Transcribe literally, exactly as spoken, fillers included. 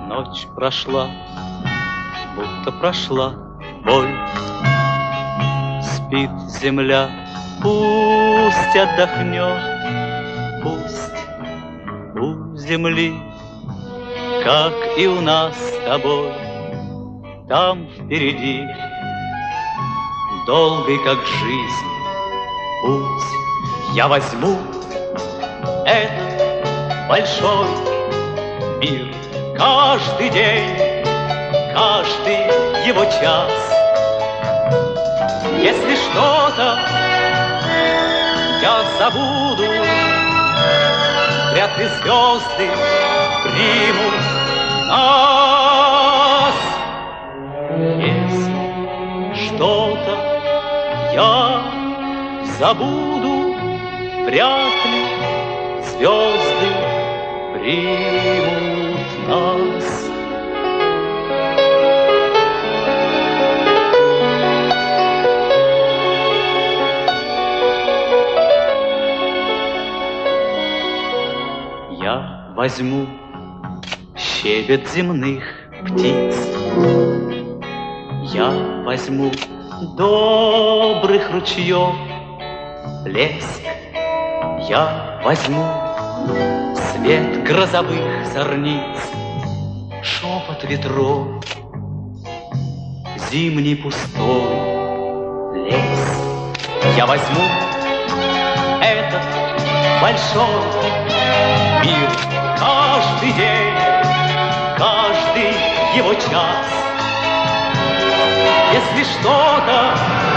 Ночь прошла, будто прошла боль. Спит земля, пусть отдохнет, пусть у земли, как и у нас с тобой, там впереди долгий, как жизнь, путь. Я возьму этот большой мир, каждый день, каждый его час. Если что-то я забуду, вряд ли звезды примут нас. Если что-то я забуду, вряд ли звезды примут нас. Я возьму щебет земных птиц, я возьму добрых ручьев плеск, я возьму свет грозовых зорниц, шепот ветров, зимний пустой лес. Я возьму этот большой мир, каждый день, каждый его час. Если что-то